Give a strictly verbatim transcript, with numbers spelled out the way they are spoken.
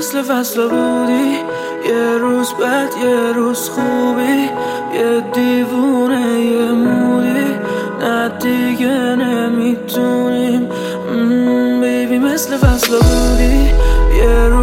مثل فصل بودی، یه روز بد یه روز خوبی، یه دیوونه یه مودی، نه دیگه نمیتونیم. بیبی مثل فصل بودی، یه روز